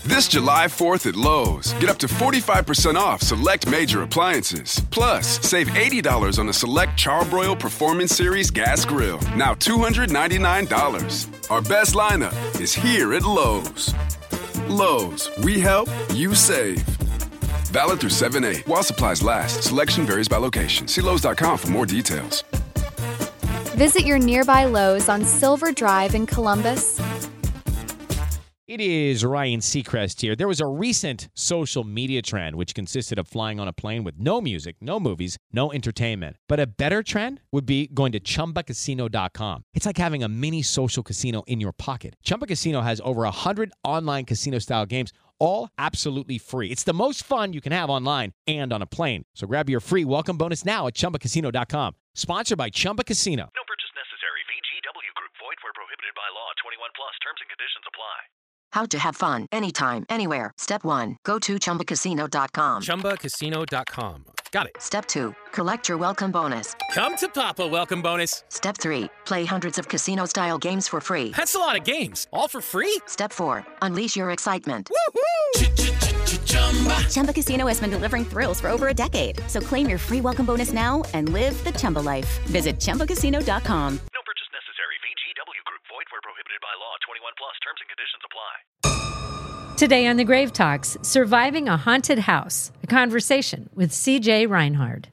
This July 4th at Lowe's, get up to 45% off select major appliances. Plus, save $80 on a select Charbroil Performance Series gas grill, now $299. Our best lineup is here at Lowe's. Lowe's, we help, you save. Valid through 7/8 while supplies last. Selection varies by location. See Lowes.com for more details. Visit your nearby Lowe's on Silver Drive in Columbus. It is Ryan Seacrest here. There was a recent social media trend which consisted of flying on a plane with no music, no movies, no entertainment. But a better trend would be going to ChumbaCasino.com. It's like having a mini social casino in your pocket. Chumba Casino has over 100 online casino-style games, all absolutely free. It's the most fun you can have online and on a plane. So grab your free welcome bonus now at ChumbaCasino.com. Sponsored by Chumba Casino. No purchase necessary. VGW Group. Void where prohibited by law. 21 plus. Terms and conditions apply. How to have fun anytime, anywhere. Step 1. Go to ChumbaCasino.com. ChumbaCasino.com. Got it. Step 2. Collect your welcome bonus. Come to Papa welcome bonus. Step 3. Play hundreds of casino-style games for free. That's a lot of games. All for free? Step 4. Unleash your excitement. Woohoo! Chumba Casino has been delivering thrills for over a decade. So claim your free welcome bonus now and live the Chumba life. Visit ChumbaCasino.com. No purchase necessary. VGW Group. Void where prohibited by law. 21 plus. Terms and conditions apply. Today on the Grave Talks, Surviving a Haunted House, a conversation with C.J. Reinhard.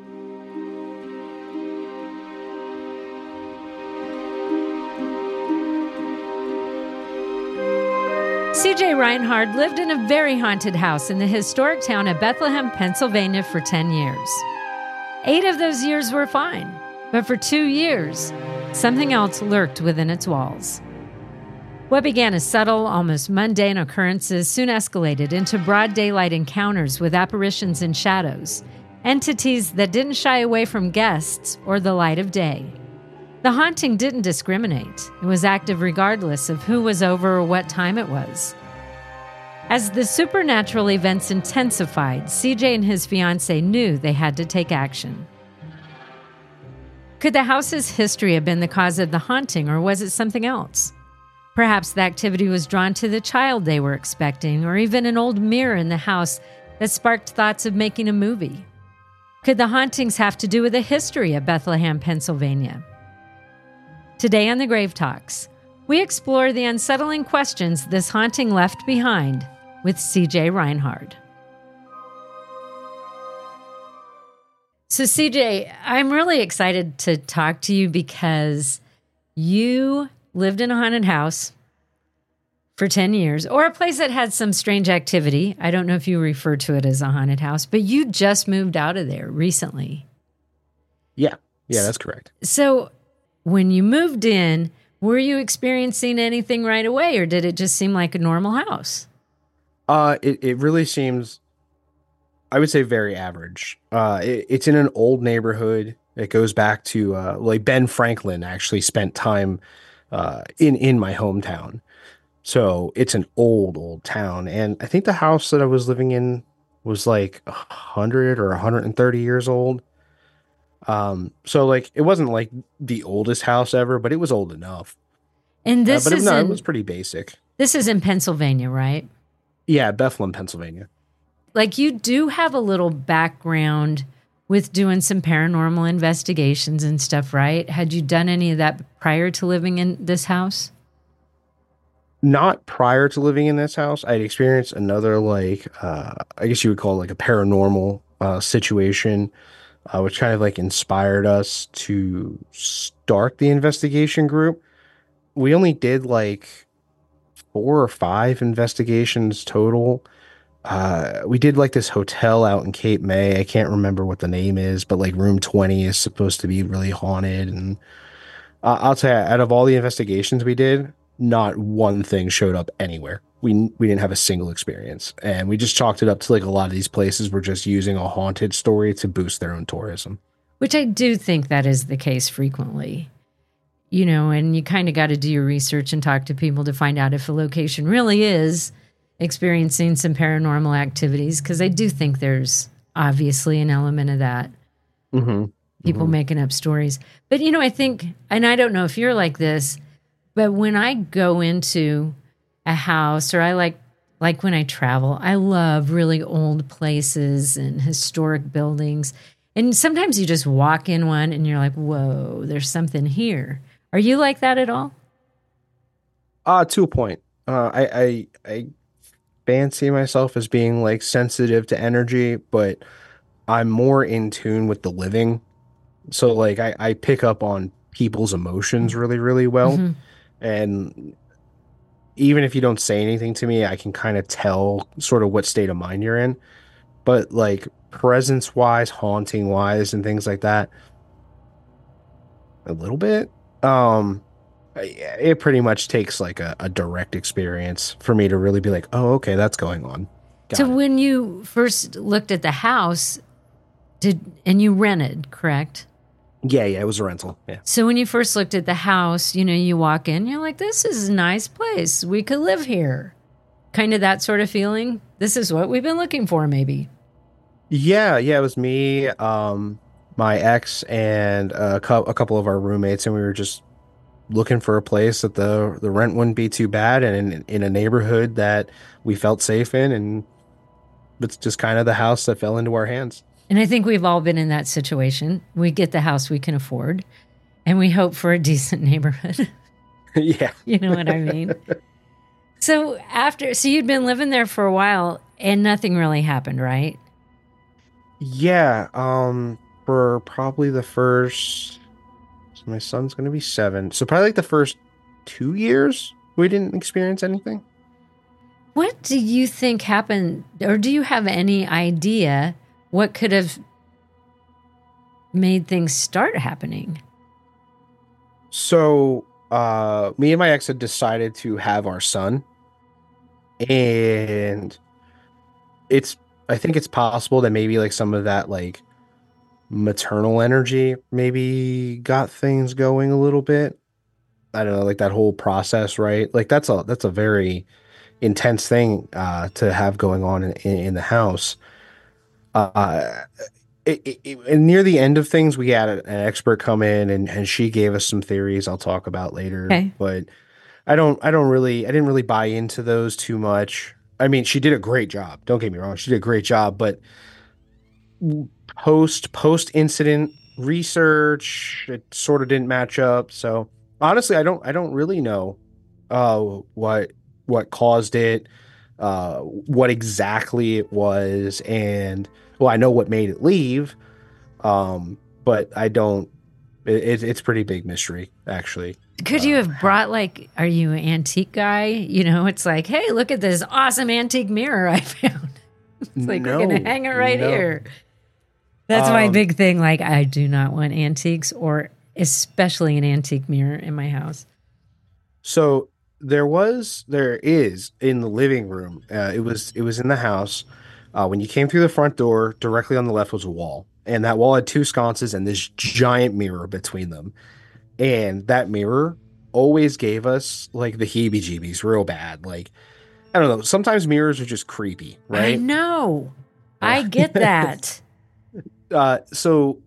C.J. Reinhard lived in a very haunted house in the historic town of Bethlehem, Pennsylvania for 10 years. 8 of those years were fine, but for 2 years, something else lurked within its walls. What began as subtle, almost mundane occurrences soon escalated into broad daylight encounters with apparitions and shadows, entities that didn't shy away from guests or the light of day. The haunting didn't discriminate. It was active regardless of who was over or what time it was. As the supernatural events intensified, CJ and his fiancée knew they had to take action. Could the house's history have been the cause of the haunting, or was it something else? Perhaps the activity was drawn to the child they were expecting, or even an old mirror in the house that sparked thoughts of making a movie. Could the hauntings have to do with the history of Bethlehem, Pennsylvania? Today on the Grave Talks, we explore the unsettling questions this haunting left behind with C.J. Reinhard. So CJ, I'm really excited to talk to you because you lived in a haunted house for 10 years, or a place that had some strange activity. I don't know if you refer to it as a haunted house, but you just moved out of there recently. Yeah, that's correct. So when you moved in, were you experiencing anything right away, or did it just seem like a normal house? It really seems, I would say, very average. It's in an old neighborhood. It goes back to like Ben Franklin actually spent time in my hometown. So it's an old town. And I think the house that I was living in was like 100 or 130 years old. So like it wasn't like the oldest house ever, but it was old enough. And this it was pretty basic. This is in Pennsylvania, right? Yeah, Bethlehem, Pennsylvania. Like you do have a little background with doing some paranormal investigations and stuff, right? Had you done any of that prior to living in this house? Not prior to living in this house. I'd experienced another, like, I guess you would call it like a paranormal situation, which kind of like inspired us to start the investigation group. We only did like 4 or 5 investigations total. We did like this hotel out in Cape May. I can't remember what the name is, but like room 20 is supposed to be really haunted. And I'll tell you, out of all the investigations we did, not one thing showed up anywhere. We didn't have a single experience. And we just chalked it up to like a lot of these places were just using a haunted story to boost their own tourism. Which I do think that is the case frequently. You know, and you kind of got to do your research and talk to people to find out if a location really is experiencing some paranormal activities, because I do think there's obviously an element of that. People making up stories. But, you know, I think, and I don't know if you're like this, but when I go into a house, or I like Like when I travel, I love really old places and historic buildings. And sometimes you just walk in one and you're like, whoa, there's something here. Are you like that at all? To a point. I fancy myself as being like sensitive to energy, but I'm more in tune with the living. So like I pick up on people's emotions really, really well. Mhm. And even if you don't say anything to me, I can kind of tell sort of what state of mind you're in. But like presence wise, haunting wise, and things like that, a little bit. It pretty much takes like a direct experience for me to really be like, oh, okay, that's going on. Got So it. when you first looked at the house, and you rented, correct? Yeah, it was a rental. Yeah. So when you first looked at the house, you walk in, you're like, this is a nice place. We could live here. Kind of that sort of feeling. This is what we've been looking for, maybe. Yeah, it was me, my ex, and a couple of our roommates, and we were just looking for a place that the rent wouldn't be too bad, and in a neighborhood that we felt safe in, and it's just kind of the house that fell into our hands. And I think we've all been in that situation. We get the house we can afford, and we hope for a decent neighborhood. Yeah. You know what I mean? So you'd been living there for a while, and nothing really happened, right? Yeah, for probably the first, so my son's gonna be 7, so probably like the first 2 years, we didn't experience anything. What do you think happened, or do you have any idea what could have made things start happening? So, me and my ex had decided to have our son, and I think it's possible that maybe like some of that like maternal energy maybe got things going a little bit. I don't know, like that whole process, right? Like that's a very intense thing to have going on in the house. Uh, and near the end of things, we had an expert come in and she gave us some theories I'll talk about later. Okay. But I didn't really buy into those too much. I mean, she did a great job. Don't get me wrong, she did a great job, but post incident research, it sort of didn't match up. So honestly, I don't really know what caused it, what exactly it was, and well, I know what made it leave, but I don't. It's pretty big mystery, actually. Could you have brought are you an antique guy? It's like, hey, look at this awesome antique mirror I found. It's like, we're going to hang it right here. That's my big thing. Like, I do not want antiques, or especially an antique mirror in my house. So there is in the living room. It was in the house. When you came through the front door, directly on the left was a wall, and that wall had 2 sconces and this giant mirror between them. And that mirror always gave us like the heebie-jeebies real bad. Like, I don't know. Sometimes mirrors are just creepy, right? I know. I get that. So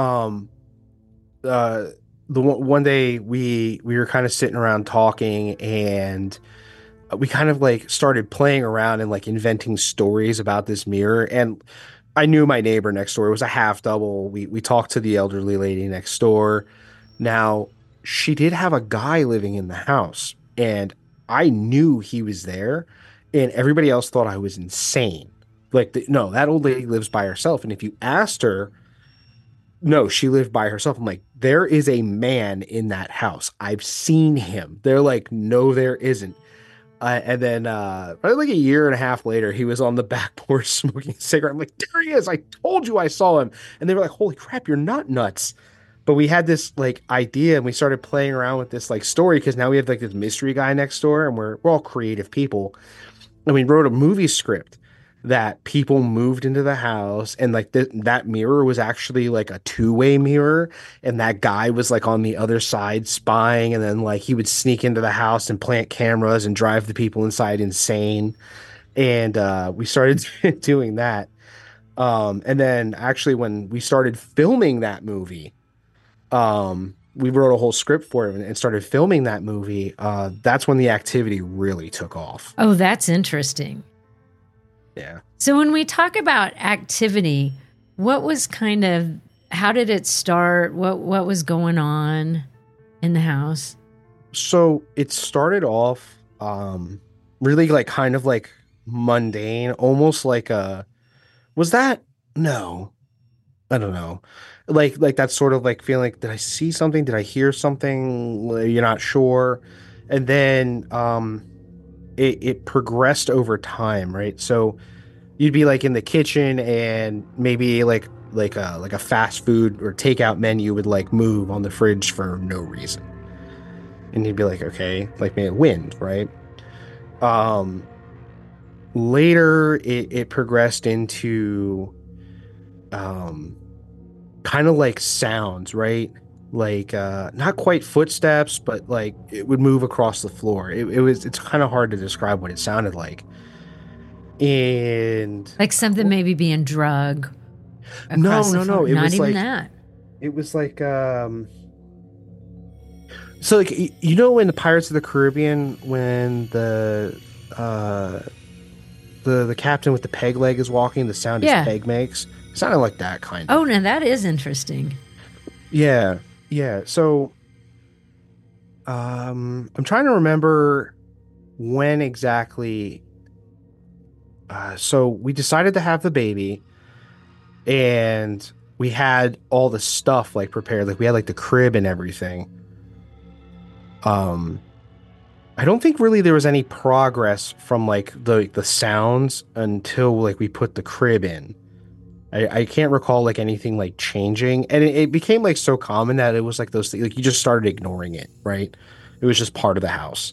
the one day we were kind of sitting around talking, and we kind of like started playing around and like inventing stories about this mirror. And I knew my neighbor next door. It was a half double. We talked to the elderly lady next door. Now, she did have a guy living in the house, and I knew he was there, and everybody else thought I was insane. Like, no, that old lady lives by herself. And if you asked her, no, she lived by herself. I'm like, there is a man in that house. I've seen him. They're like, no, there isn't. And then probably like a year and a half later, he was on the back porch smoking a cigarette. I'm like, there he is. I told you I saw him. And they were like, holy crap, you're not nuts. But we had this like idea, and we started playing around with this like story, because now we have like this mystery guy next door, and we're all creative people. And we wrote a movie script that people moved into the house, and like that mirror was actually like a 2-way mirror, and that guy was like on the other side spying, and then like he would sneak into the house and plant cameras and drive the people inside insane. And we started doing that. And then actually when we started filming that movie, we wrote a whole script for it and started filming that movie, that's when the activity really took off. Oh, that's interesting. Yeah. So when we talk about activity, what was how did it start? What was going on in the house? So it started off really like kind of like mundane, almost like no, I don't know. Like that sort of like feeling like, did I see something? Did I hear something? You're not sure. And then it progressed over time, right? So you'd be like in the kitchen and maybe like a fast food or takeout menu would like move on the fridge for no reason. And you'd be like, okay, like maybe wind, right? Later it progressed into kind of like sounds, right? Like not quite footsteps, but like it would move across the floor. It's kind of hard to describe what it sounded like. And like something maybe being drug. No. It not was even like that. It was like so like in the Pirates of the Caribbean when the captain with the peg leg is walking, the sound his peg makes. It sounded like that kind of. Oh, now that is interesting. Yeah. So I'm trying to remember when exactly. So we decided to have the baby, and we had all the stuff like prepared. Like we had like the crib and everything. I don't think really there was any progress from like the sounds until like we put the crib in. I can't recall like anything like changing, and it became like so common that it was like those things, like you just started ignoring it, right? It was just part of the house.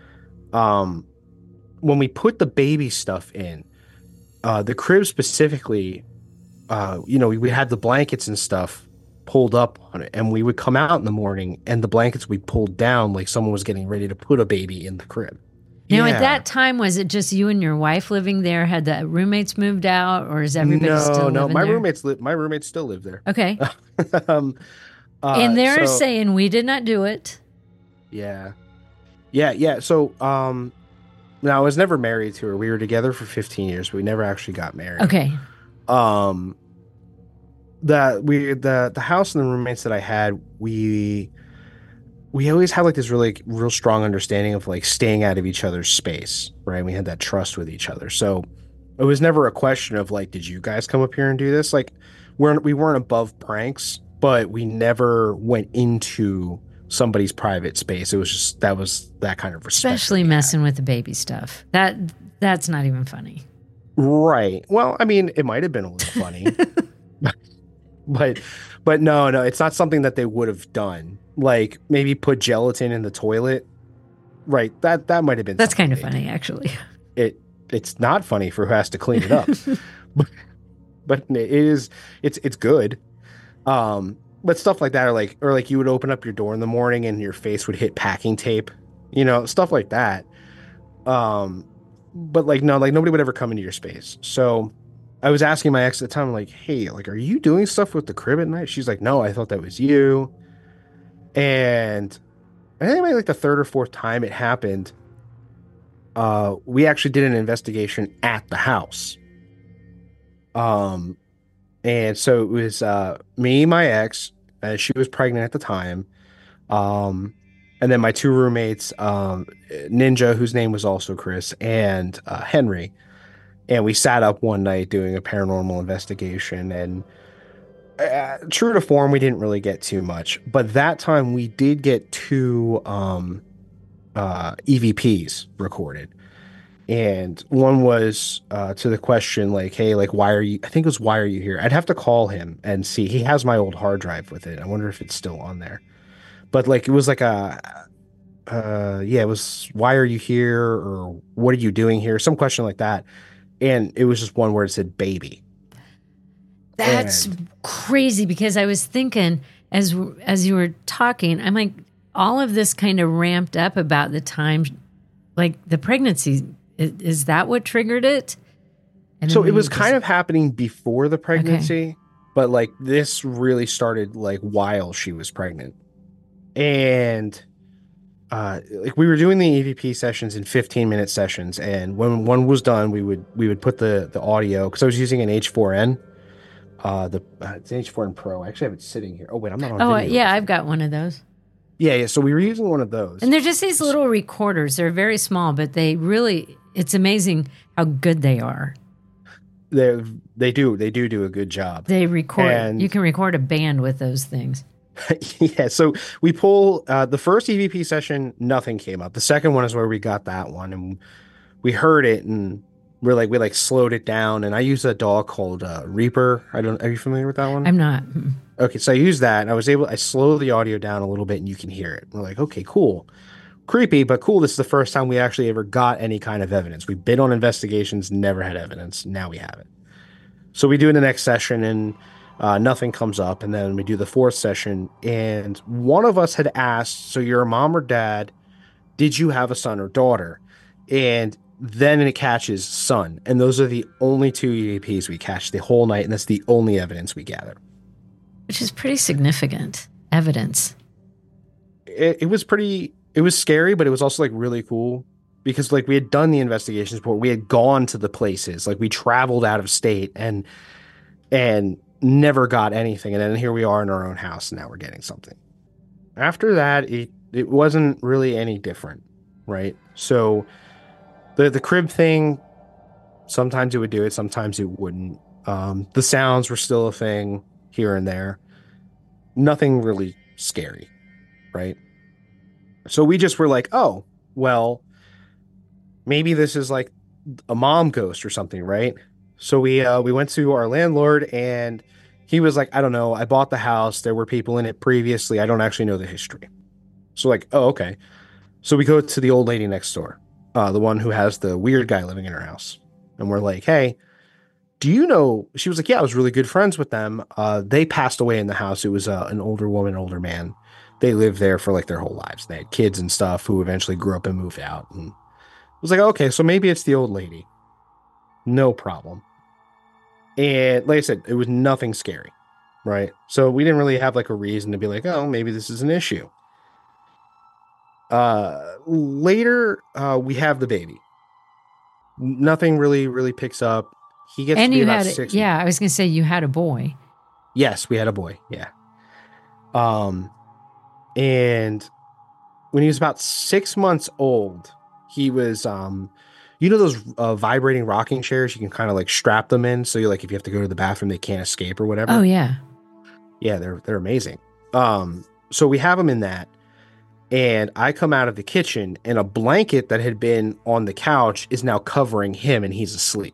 When we put the baby stuff in, the crib specifically, we had the blankets and stuff pulled up on it, and we would come out in the morning and the blankets we pulled down like someone was getting ready to put a baby in the crib. Now, at that time, was it just you and your wife living there? Had the roommates moved out, or is everybody still living there? No, my roommates still live there. Okay. And they're saying we did not do it. Yeah. So, now I was never married to her. We were together for 15 years, but we never actually got married. Okay. The house and the roommates that I had, we always had like this really real strong understanding of like staying out of each other's space, right? We had that trust with each other. So it was never a question of like, did you guys come up here and do this? Like we weren't above pranks, but we never went into somebody's private space. It was just that kind of respect. Especially messing with the baby stuff. That's not even funny. Right. Well, I mean, it might have been a little funny. But no, it's not something that they would have done. Like maybe put gelatin in the toilet. Right. That might have been. That's kind of funny, actually. It's not funny for who has to clean it up. but it is. It's good. But stuff like that, or like you would open up your door in the morning and your face would hit packing tape, stuff like that. But like no, like nobody would ever come into your space. So I was asking my ex at the time, like, hey, like, are you doing stuff with the crib at night? She's like, no, I thought that was you. And I think maybe like the third or fourth time it happened, we actually did an investigation at the house. And so it was me, my ex, she was pregnant at the time, and then my two roommates, Ninja, whose name was also Chris, and Henry. And we sat up one night doing a paranormal investigation, and true to form, we didn't really get too much. But that time we did get two EVPs recorded. And one was to the question like, hey, like, why are you here? I'd have to call him and see. He has my old hard drive with it. I wonder if it's still on there. But like, it was like it was, why are you here? Or what are you doing here? Some question like that. And it was just one word that said baby. That's crazy, because I was thinking as you were talking, I'm like, all of this kind of ramped up about the time, like the pregnancy. Is that what triggered it? So it was kind of happening before the pregnancy, but like this really started like while she was pregnant. And like we were doing the EVP sessions in 15-minute sessions, and when one was done, we would put the audio, because I was using an H4n, it's an H4n Pro. I actually have it sitting here. Oh wait, I'm not on. Oh video. yeah, I've got one of those. Yeah. So we were using one of those, And they're just these little recorders. They're very small, but it's amazing how good they are. They do a good job. They record. And you can record a band with those things. yeah. So we pull the first EVP session, nothing came up. The second one is where we got that one, and we heard it, and we slowed it down. And I use a dog called Reaper. Are you familiar with that one? I'm not. Okay, so I used that, and I slowed the audio down a little bit, and you can hear it. We're like, okay, cool. Creepy, but cool. This is the first time we actually ever got any kind of evidence. We've been on investigations, never had evidence. Now we have it. So we do the next session, and nothing comes up. And then we do the fourth session, and one of us had asked, so you're a mom or dad, did you have a son or daughter? And then it catches son. And those are the only two EVPs we catch the whole night, and that's the only evidence we gather. Which is pretty significant evidence. It was scary, but it was also like really cool, because like we had done the investigations before. We had gone to the places, like we traveled out of state and never got anything. And then here we are in our own house, and now we're getting something. After that, it wasn't really any different, right? So the crib thing, sometimes it would do it, sometimes it wouldn't. The sounds were still a thing here and there. Nothing really scary, right? So we just were like, oh, well, maybe this is like a mom ghost or something, right? So we went to our landlord, and he was like, I don't know. I bought the house. There were people in it previously. I don't actually know the history. So like, oh, okay. So we go to the old lady next door, the one who has the weird guy living in her house. And we're like, hey, do you know? She was like, yeah, I was really good friends with them. They passed away in the house. It was an older woman, older man. They lived there for like their whole lives. They had kids and stuff who eventually grew up and moved out. And I was like, okay, so maybe it's the old lady. No problem. And like I said, it was nothing scary, right? So we didn't really have like a reason to be like, oh, maybe this is an issue. Later, we have the baby. Nothing really picks up. He gets and to be you about had 6. Yeah, I was going to say you had a boy. Yes, we had a boy. Yeah. And when he was about 6 months old, he was, those vibrating rocking chairs, you can kind of like strap them in. So you're like, if you have to go to the bathroom, they can't escape or whatever. Oh yeah. Yeah. They're amazing. So we have him in that, and I come out of the kitchen, and a blanket that had been on the couch is now covering him, and he's asleep.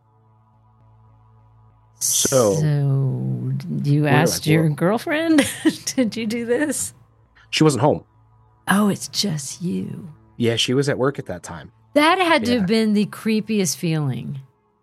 So you asked your girlfriend, did you do this? She wasn't home. Oh, it's just you. Yeah, she was at work at that time. That had to have been the creepiest feeling.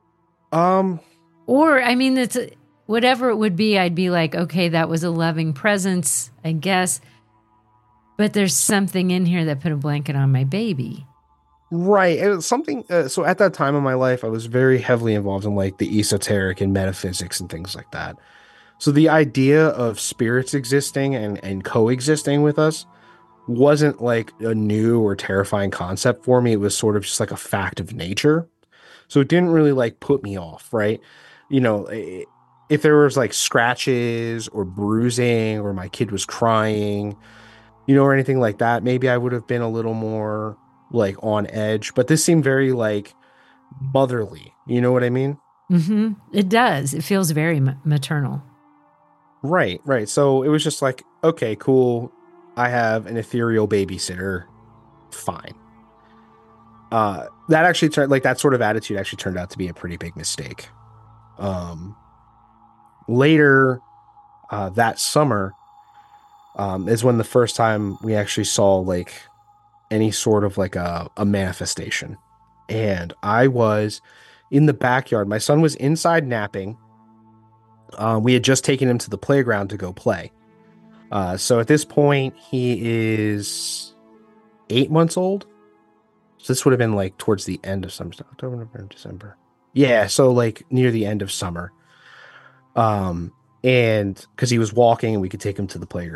Or, I mean, it's whatever it would be, I'd be like, okay, that was a loving presence, I guess. But there's something in here that put a blanket on my baby. Right. It was something. So at that time in my life, I was very heavily involved in like the esoteric and metaphysics and things like that. So the idea of spirits existing and coexisting with us wasn't like a new or terrifying concept for me. It was sort of just like a fact of nature. So it didn't really like put me off, right? You know, if there was like scratches or bruising or my kid was crying, or anything like that, maybe I would have been a little more like on edge. But this seemed very like motherly. You know what I mean? Mm-hmm. It does. It feels very maternal. Right. So it was just like, okay, cool. I have an ethereal babysitter. Fine. That actually turned like that sort of attitude actually turned out to be a pretty big mistake. Later, that summer, is when the first time we actually saw like any sort of like a manifestation. And I was in the backyard. My son was inside napping. We had just taken him to the playground to go play. So at this point, he is 8 months old. So this would have been like towards the end of summer, October, November, December. Yeah, so like near the end of summer. And because he was walking and we could take him to the playground.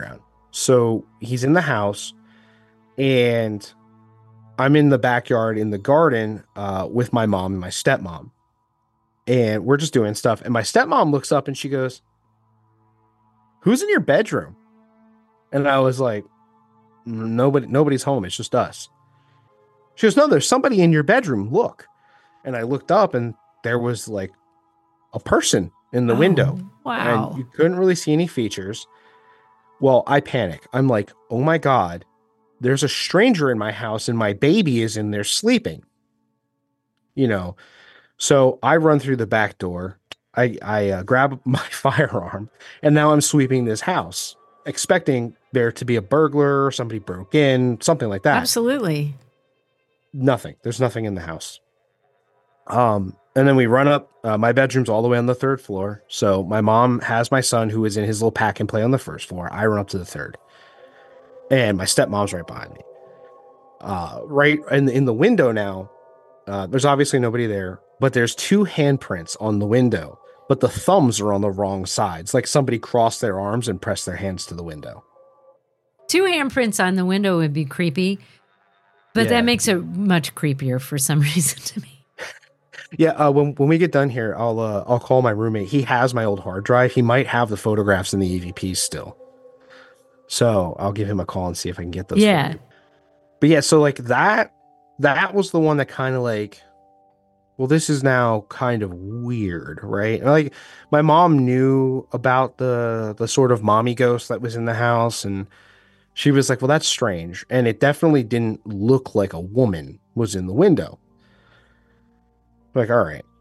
So he's in the house, and I'm in the backyard in the garden with my mom and my stepmom. And we're just doing stuff. And my stepmom looks up and she goes, "Who's in your bedroom?" And I was like, nobody's home. It's just us. She goes, "No, there's somebody in your bedroom. Look." And I looked up and there was like a person in the window. Wow. And you couldn't really see any features. Well, I panic. I'm like, "Oh my God, there's a stranger in my house and my baby is in there sleeping." You know, so I run through the back door. I grab my firearm, and now I'm sweeping this house, expecting there to be a burglar, somebody broke in, something like that. Absolutely. Nothing. There's nothing in the house. And then we run up. My bedroom's all the way on the 3rd floor. So my mom has my son, who is in his little pack and play, on the 1st floor. I run up to the 3rd. And my stepmom's right behind me. Right in the window now, there's obviously nobody there, but there's 2 handprints on the window, but the thumbs are on the wrong sides. Like somebody crossed their arms and pressed their hands to the window. 2 handprints on the window would be creepy, but that makes it much creepier for some reason to me. Yeah, when we get done here, I'll call my roommate. He has my old hard drive. He might have the photographs and the EVPs still. So I'll give him a call and see if I can get those. Yeah. But yeah, so like that was the one that kind of like, well, this is now kind of weird, right? And like my mom knew about the sort of mommy ghost that was in the house, and she was like, "Well, that's strange." And it definitely didn't look like a woman was in the window. Like, all right.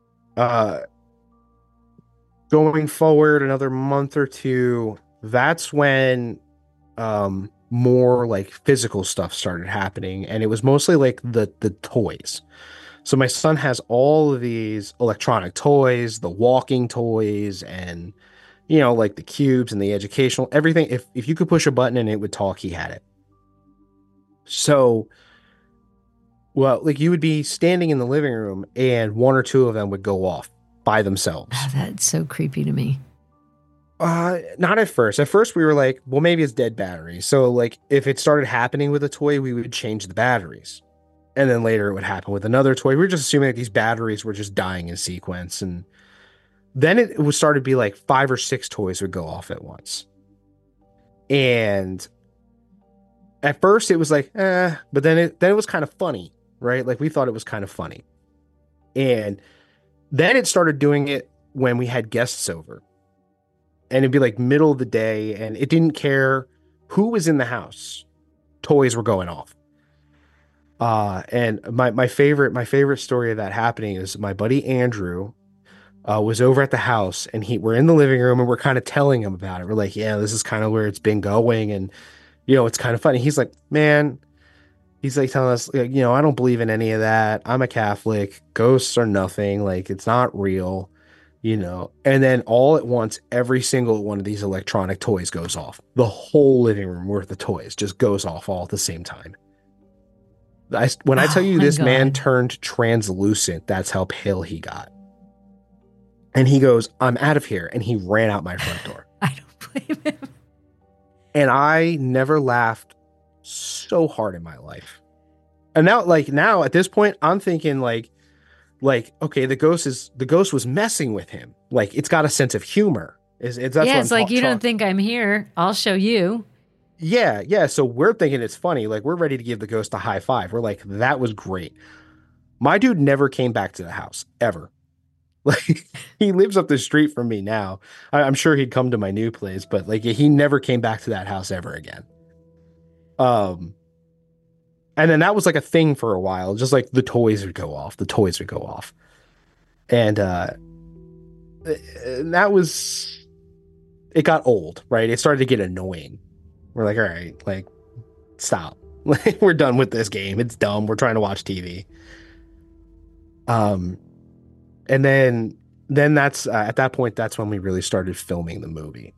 Going forward another month or two, that's when more like physical stuff started happening, and it was mostly like the toys. So my son has all of these electronic toys, the walking toys, and like the cubes and the educational, everything. If you could push a button and it would talk, he had it. So, well, like you would be standing in the living room and 1 or 2 of them would go off by themselves. Oh, that's so creepy to me. Not at first. At first we were like, well, maybe it's dead batteries. So like if it started happening with a toy, we would change the batteries. And then later it would happen with another toy. We were just assuming that these batteries were just dying in sequence. And then it would start to be like 5 or 6 toys would go off at once. And at first it was like, but then it was kind of funny, right? Like we thought it was kind of funny. And then it started doing it when we had guests over. And it'd be like middle of the day, and it didn't care who was in the house. Toys were going off. And my favorite story of that happening is my buddy Andrew was over at the house, and we're in the living room, and we're kind of telling him about it. We're like, yeah, this is kind of where it's been going, and it's kind of funny. He's like, man, he's like telling us, like, I don't believe in any of that. I'm a Catholic. Ghosts are nothing. Like, it's not real. And then all at once, every single one of these electronic toys goes off. The whole living room worth of toys just goes off all at the same time. When I tell you this man turned translucent, that's how pale he got. And he goes, "I'm out of here." And he ran out my front door. I don't blame him. And I never laughed so hard in my life. And now at this point, I'm thinking like, okay, the ghost was messing with him. Like, it's got a sense of humor. It's like, you don't think I'm here, I'll show you. Yeah. So we're thinking it's funny. Like, we're ready to give the ghost a high five. We're like, that was great. My dude never came back to the house, ever. Like, he lives up the street from me now. I'm sure he'd come to my new place, but like, he never came back to that house ever again. And then that was like a thing for a while. Just like the toys would go off. And that was, it got old, right? It started to get annoying. We're like, all right, like, stop. We're done with this game. It's dumb. We're trying to watch TV. And then that's, at that point, that's when we really started filming the movie.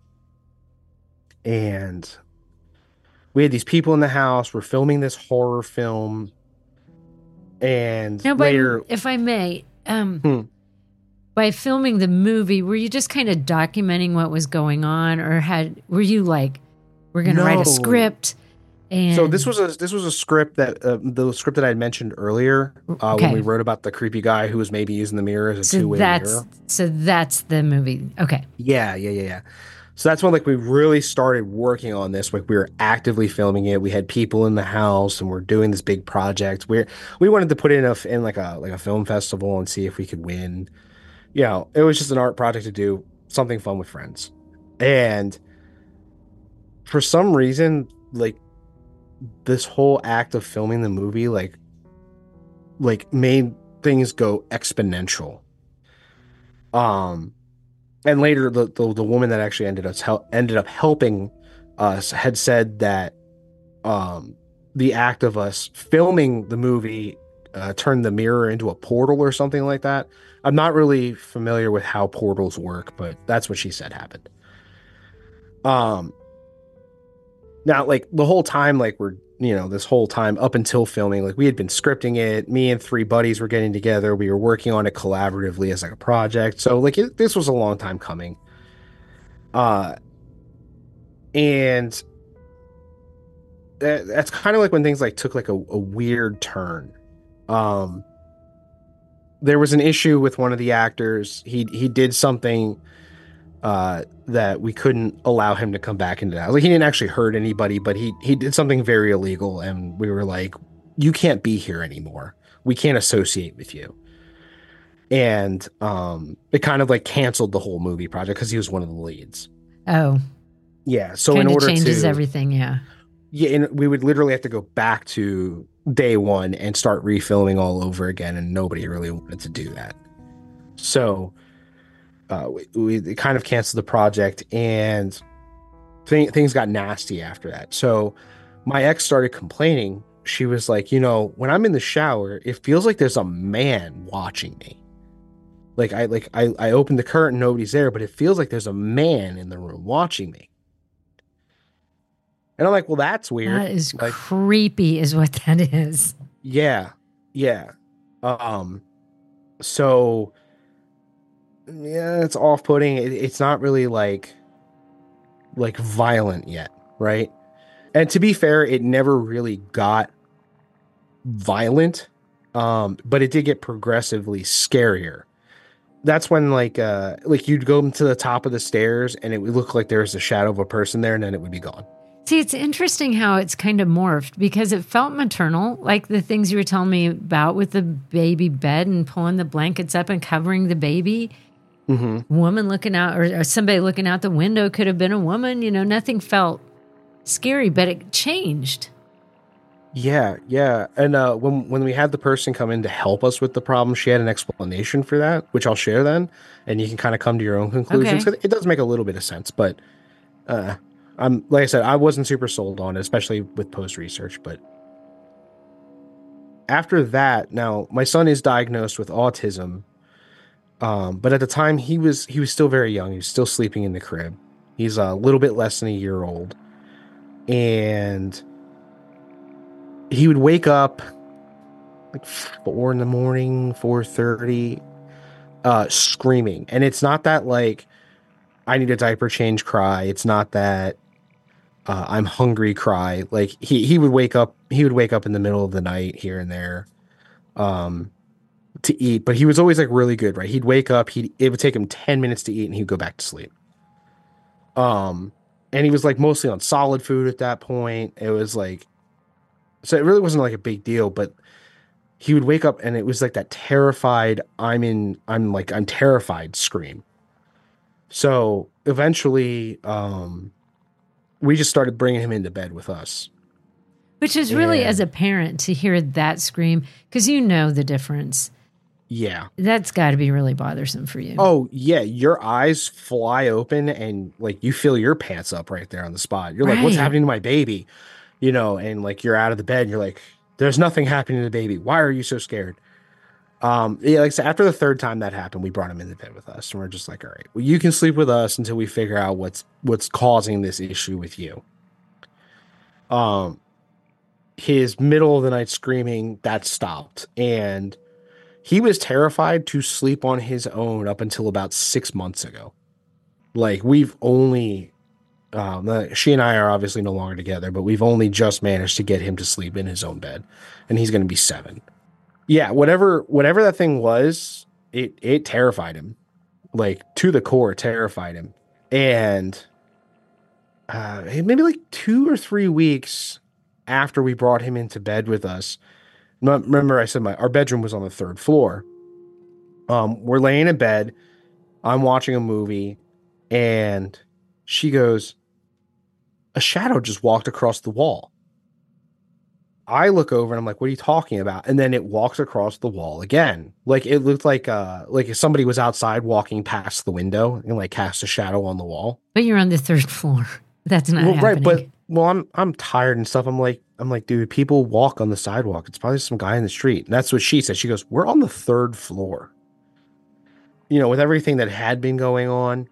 And we had these people in the house. We're filming this horror film. And now, later, if I may, by filming the movie, were you just kind of documenting what was going on, or were you like we're going to write a No. script. And So this was a script that the script that I mentioned earlier Okay. when we wrote about the creepy guy who was maybe using the mirror as a so two-way mirror. that's the movie. Okay. Yeah. So that's when like we really started working on this. Like we were actively filming it. We had people in the house, and we're doing this big project. We wanted to put it in like a film festival and see if we could win. You know, it was just an art project to do something fun with friends. And for some reason, like this whole act of filming the movie, like made things go exponential. And later, the woman that actually ended up helping us had said that the act of us filming the movie turned the mirror into a portal or something like that. I'm not really familiar with how portals work, but that's what she said happened. Now, like the whole time, like this whole time up until filming, like we had been scripting it. Me and 3 buddies were getting together. We were working on it collaboratively as like a project. So like this was a long time coming. And that's kind of like when things like took like a weird turn. There was an issue with one of the actors. He did something that we couldn't allow him to come back into that. Like he didn't actually hurt anybody, but he did something very illegal, and we were like, you can't be here anymore. We can't associate with you. And it kind of like canceled the whole movie project because he was one of the leads. Oh. Yeah. So Kinda in order changes to everything, yeah. Yeah, and we would literally have to go back to day one and start refilming all over again, and nobody really wanted to do that. So we kind of canceled the project, and things got nasty after that. So my ex started complaining. She was like, when I'm in the shower, it feels like there's a man watching me. Like I opened the curtain, nobody's there, but it feels like there's a man in the room watching me. And I'm like, well, that's weird. That is like, creepy is what that is. Yeah. So yeah, it's off-putting. It's not really like violent yet, right? And to be fair, it never really got violent, but it did get progressively scarier. That's when like you'd go to the top of the stairs and it would look like there was a shadow of a person there, and then it would be gone. See, it's interesting how it's kind of morphed because it felt maternal, like the things you were telling me about with the baby bed and pulling the blankets up and covering the baby. Mm-hmm. Woman looking out, or somebody looking out the window could have been a woman. Nothing felt scary, but it changed. Yeah. And when we had the person come in to help us with the problem, she had an explanation for that, which I'll share then, and you can kind of come to your own conclusions. Okay. It does make a little bit of sense, but like I said, I wasn't super sold on it, especially with post research. But after that, now my son is diagnosed with autism, but at the time he was still very young. He was still sleeping in the crib. He's a little bit less than a year old, and he would wake up like 4 in the morning, 4:30, screaming. And it's not that like I need a diaper change cry. It's not that I'm hungry cry. Like he would wake up in the middle of the night here and there to eat, but he was always like really good, right? He'd wake up, it would take him 10 minutes to eat, and he'd go back to sleep. And he was like mostly on solid food at that point. It was like, so it really wasn't like a big deal, but he would wake up and it was like that terrified, I'm terrified scream. So eventually, we just started bringing him into bed with us. Which is really, as a parent, to hear that scream, because the difference. Yeah. That's got to be really bothersome for you. Oh, yeah. Your eyes fly open and like you feel your pants up right there on the spot. You're like, what's happening to my baby? And like you're out of the bed and you're like, there's nothing happening to the baby. Why are you so scared? Like so after the 3rd time that happened, we brought him into bed with us, and we're just like, all right, well, you can sleep with us until we figure out what's causing this issue with you. His middle of the night screaming, that stopped, and he was terrified to sleep on his own up until about 6 months ago. Like we've only She and I are obviously no longer together, but we've only just managed to get him to sleep in his own bed, and he's going to be 7. Yeah, whatever that thing was, it terrified him, like to the core, terrified him. And maybe like 2 or 3 weeks after we brought him into bed with us, remember I said our bedroom was on the 3rd floor. We're laying in bed, I'm watching a movie, and she goes, a shadow just walked across the wall. I look over and I'm like, what are you talking about? And then it walks across the wall again. Like it looked like if somebody was outside walking past the window and like cast a shadow on the wall. But you're on the 3rd floor. That's not happening. Right, but I'm tired and stuff. I'm like, dude, people walk on the sidewalk. It's probably some guy in the street. And that's what she said. She goes, we're on the 3rd floor. You know, with everything that had been going on,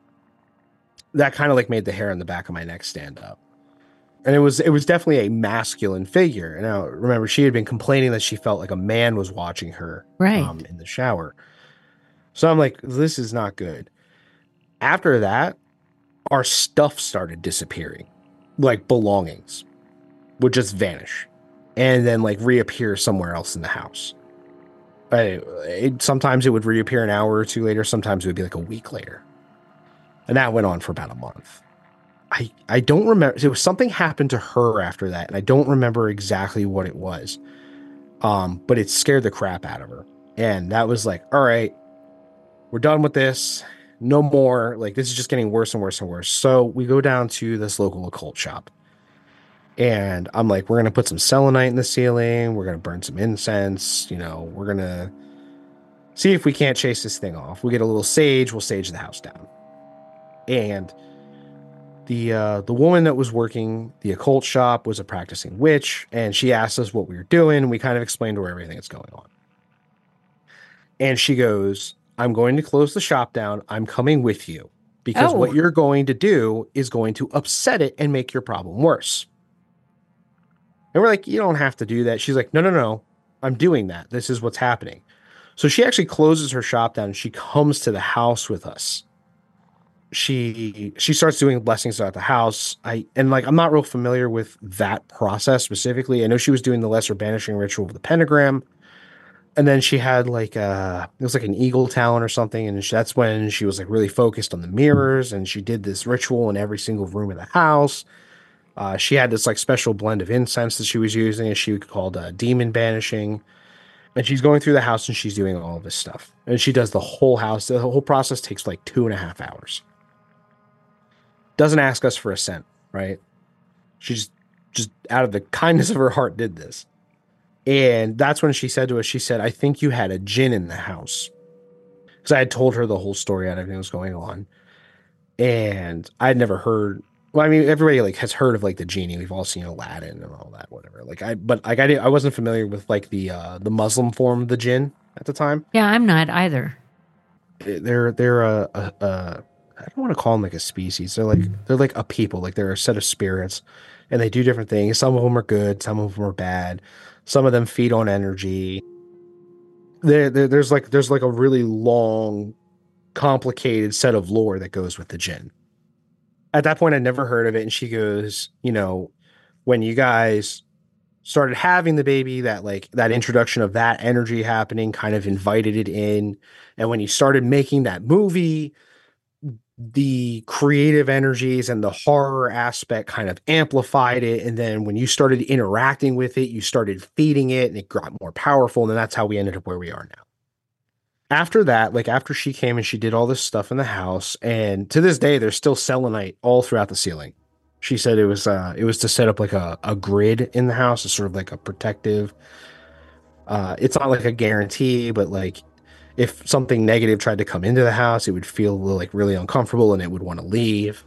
that kind of like made the hair on the back of my neck stand up. And it was definitely a masculine figure. And now remember, she had been complaining that she felt like a man was watching her in the shower. So I'm like, this is not good. After that, our stuff started disappearing. Like belongings would just vanish and then like reappear somewhere else in the house. Sometimes it would reappear an hour or 2 later. Sometimes it would be like a week later. And that went on for about a month. I don't remember. There was something happened to her after that, and I don't remember exactly what it was. But it scared the crap out of her. And that was like, all right, we're done with this. No more. Like, this is just getting worse and worse and worse. So we go down to this local occult shop. And I'm like, we're going to put some selenite in the ceiling. We're going to burn some incense. You know, we're going to see if we can't chase this thing off. We get a little sage. We'll sage the house down. And the woman that was working the occult shop was a practicing witch, and she asked us what we were doing. We kind of explained to her everything that's going on. And she goes, I'm going to close the shop down. I'm coming with you because what you're going to do is going to upset it and make your problem worse. And we're like, you don't have to do that. She's like, no. I'm doing that. This is what's happening. So she actually closes her shop down and she comes to the house with us. She starts doing blessings throughout the house. I'm not real familiar with that process specifically. I know she was doing the lesser banishing ritual of the pentagram. And then she had like it was like an eagle talent or something. And that's when she was like really focused on the mirrors. And she did this ritual in every single room of the house. She had this like special blend of incense that she was using, and she called demon banishing. And she's going through the house and she's doing all of this stuff. And she does the whole house. The whole process takes like 2.5 hours. Doesn't ask us for a cent, right? She's just out of the kindness of her heart did this. And that's when she said to us, she said, I think you had a djinn in the house. Because I had told her the whole story and everything was going on. And I'd never heard, well, I mean, everybody like has heard of like the genie. We've all seen Aladdin and all that, whatever. I wasn't familiar with like the Muslim form of the jinn at the time. Yeah, I'm not either. They're I don't want to call them like a species. They're like a people. Like they're a set of spirits, and they do different things. Some of them are good. Some of them are bad. Some of them feed on energy. There's like a really long, complicated set of lore that goes with the jinn. At that point, I'd never heard of it. And she goes, you know, when you guys started having the baby, that introduction of that energy happening kind of invited it in. And when you started making that movie, the creative energies and the horror aspect kind of amplified it. And then when you started interacting with it, you started feeding it and it got more powerful. And then that's how we ended up where we are now. After that, like after she came and she did all this stuff in the house, and to this day, there's still selenite all throughout the ceiling. She said it was to set up like a grid in the house. It's sort of like a protective, it's not like a guarantee, but like, if something negative tried to come into the house, it would feel like really uncomfortable and it would want to leave.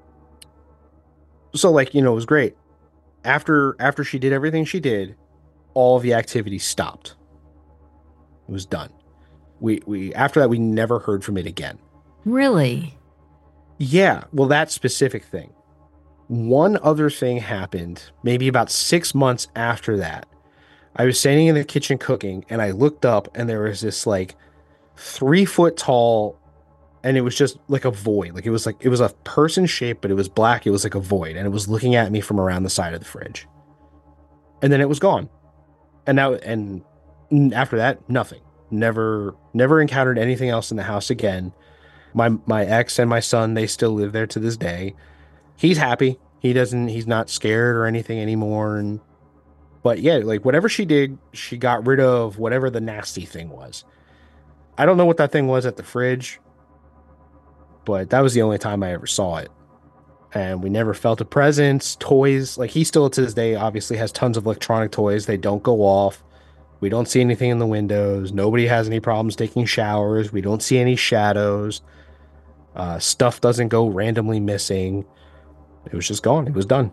So like, you know, it was great. After she did everything she did, all of the activity stopped. It was done. We after that, we never heard from it again. Really? Yeah. Well, that specific thing. One other thing happened maybe about 6 months after that. I was standing in the kitchen cooking and I looked up and there was this like 3 foot tall and it was just like a void. Like it was a person shape, but it was black. It was like a void, and it was looking at me from around the side of the fridge. And then it was gone. And after that, nothing. Never encountered anything else in the house again. My ex and my son, they still live there to this day. He's happy. He's not scared or anything anymore. But yeah, like whatever she did, she got rid of whatever the nasty thing was. I don't know what that thing was at the fridge, but that was the only time I ever saw it. And we never felt a presence. Toys, like he still to this day obviously has tons of electronic toys. They don't go off. We don't see anything in the windows. Nobody has any problems taking showers. We don't see any shadows. Stuff doesn't go randomly missing. It was just gone. It was done.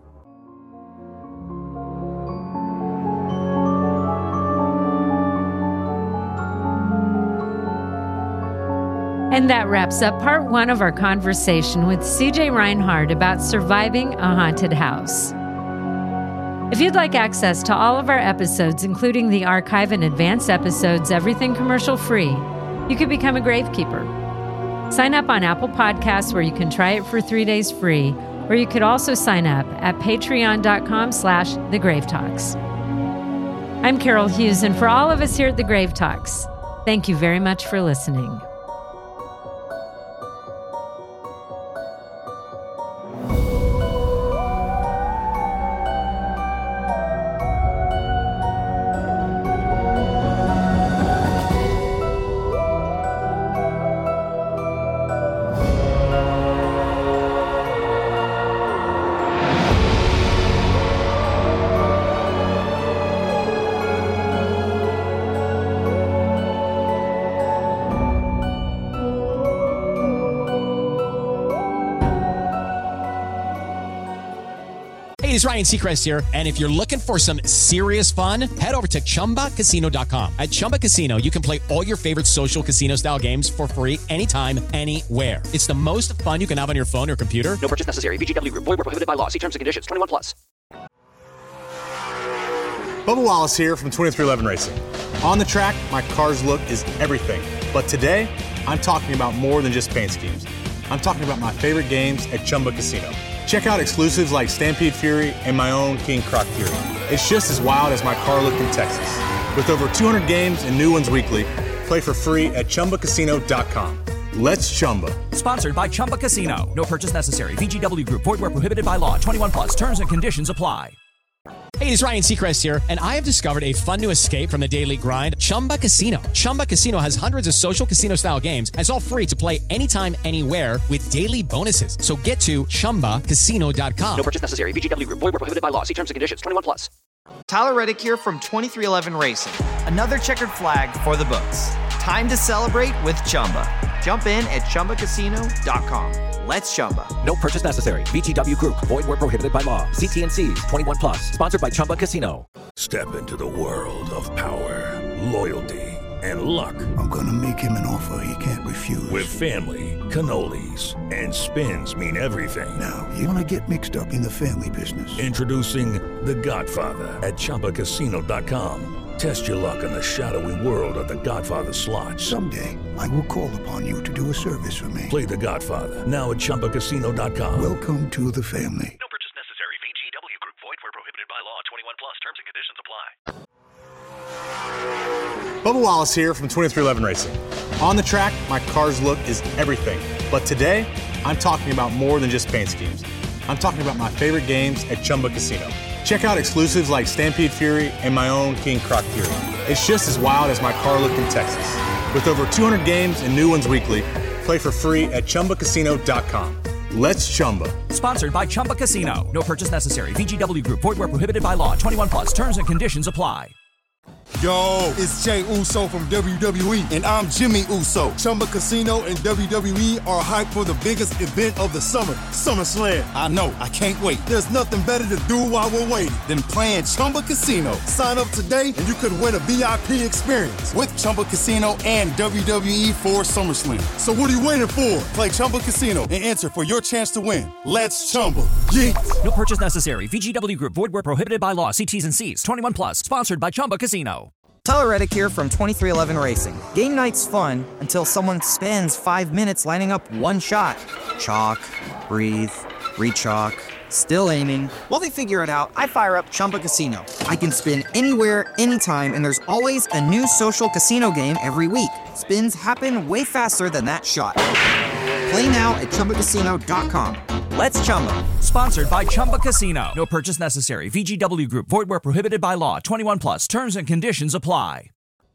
And that wraps up part 1 of our conversation with CJ Reinhardt about surviving a haunted house. If you'd like access to all of our episodes, including the archive and advanced episodes, everything commercial free, you could become a Gravekeeper. Sign up on Apple Podcasts where you can try it for 3 days free, or you could also sign up at patreon.com/thegravetalks. I'm Carol Hughes, and for all of us here at The Grave Talks, thank you very much for listening. It's Ryan Seacrest here, and if you're looking for some serious fun, head over to ChumbaCasino.com. At Chumba Casino, you can play all your favorite social casino-style games for free anytime, anywhere. It's the most fun you can have on your phone or computer. No purchase necessary. VGW Group. Void where prohibited by law. See terms and conditions. 21 plus. Bubba Wallace here from 2311 Racing. On the track, my car's look is everything. But today, I'm talking about more than just paint schemes. I'm talking about my favorite games at Chumba Casino. Check out exclusives like Stampede Fury and my own King Croc Fury. It's just as wild as my car looked in Texas. With over 200 games and new ones weekly, play for free at ChumbaCasino.com. Let's Chumba. Sponsored by Chumba Casino. No purchase necessary. VGW Group. Void where prohibited by law. 21 plus. Terms and conditions apply. Hey, it's Ryan Seacrest here, and I have discovered a fun new escape from the daily grind, Chumba Casino. Chumba Casino has hundreds of social casino-style games, and it's all free to play anytime, anywhere with daily bonuses. So get to ChumbaCasino.com. No purchase necessary. VGW Group. Void where prohibited by law. See terms and conditions. 21 plus. Tyler Reddick here from 2311 Racing. Another checkered flag for the books. Time to celebrate with Chumba. Jump in at ChumbaCasino.com. Let's Chumba. No purchase necessary. VGW Group. Void where prohibited by law. See T&Cs. 21 plus. Sponsored by Chumba Casino. Step into the world of power, loyalty, and luck. I'm gonna make him an offer he can't refuse. With family, cannolis, and spins mean everything. Now, you wanna get mixed up in the family business. Introducing The Godfather at ChumbaCasino.com. Test your luck in the shadowy world of The Godfather slot. Someday, I will call upon you to do a service for me. Play The Godfather, now at ChumbaCasino.com. Welcome to the family. No purchase necessary. VGW Group. Void where prohibited by law. 21 plus. Terms and conditions apply. Bubba Wallace here from 2311 Racing. On the track, my car's look is everything. But today, I'm talking about more than just paint schemes. I'm talking about my favorite games at Chumba Casino. Check out exclusives like Stampede Fury and my own King Croc Fury. It's just as wild as my car looked in Texas. With over 200 games and new ones weekly, play for free at ChumbaCasino.com. Let's Chumba. Sponsored by Chumba Casino. No purchase necessary. VGW Group. Void where prohibited by law. 21 plus. Terms and conditions apply. Yo, it's Jay Uso from WWE, and I'm Jimmy Uso. Chumba Casino and WWE are hyped for the biggest event of the summer, SummerSlam. I know, I can't wait. There's nothing better to do while we're waiting than playing Chumba Casino. Sign up today, and you could win a VIP experience with Chumba Casino and WWE for SummerSlam. So what are you waiting for? Play Chumba Casino and enter for your chance to win. Let's Chumba. Yeah. No purchase necessary. VGW Group. Void where prohibited by law. See T's and C's. 21 plus. Sponsored by Chumba Casino. Tyler Reddick here from 2311 Racing. Game night's fun until someone spends 5 minutes lining up one shot. Chalk, breathe, re-chalk, still aiming. While they figure it out, I fire up Chumba Casino. I can spin anywhere, anytime, and there's always a new social casino game every week. Spins happen way faster than that shot. Play now at ChumbaCasino.com. Let's Chumba. Sponsored by Chumba Casino. No purchase necessary. VGW Group. Void where prohibited by law. 21 plus. Terms and conditions apply.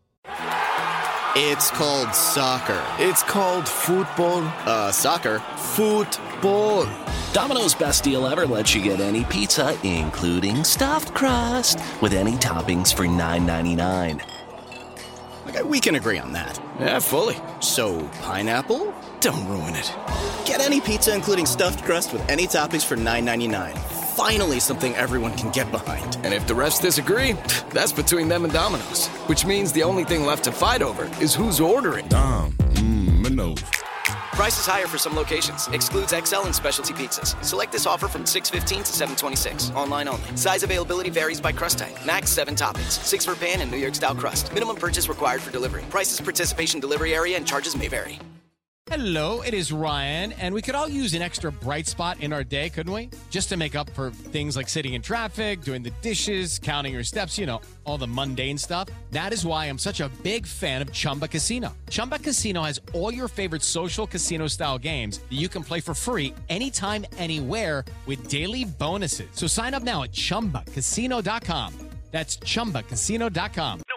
It's called soccer. It's called football. Soccer. Football. Domino's best deal ever lets you get any pizza, including stuffed crust, with any toppings for $9.99. Okay, we can agree on that. Yeah, fully. So, pineapple? Don't ruin it. Get any pizza, including stuffed crust, with any toppings for $9.99. Finally, something everyone can get behind. And if the refs disagree, that's between them and Domino's. Which means the only thing left to fight over is who's ordering. Domino's. Prices higher for some locations. Excludes XL and specialty pizzas. Select this offer from $6.15 to $7.26. Online only. Size availability varies by crust type. Max 7 toppings. 6 for pan and New York style crust. Minimum purchase required for delivery. Prices, participation, delivery area, and charges may vary. Hello, it is Ryan, and we could all use an extra bright spot in our day, couldn't we? Just to make up for things like sitting in traffic, doing the dishes, counting your steps, you know, all the mundane stuff. That is why I'm such a big fan of Chumba Casino. Chumba Casino has all your favorite social casino-style games that you can play for free anytime, anywhere with daily bonuses. So sign up now at ChumbaCasino.com. That's ChumbaCasino.com.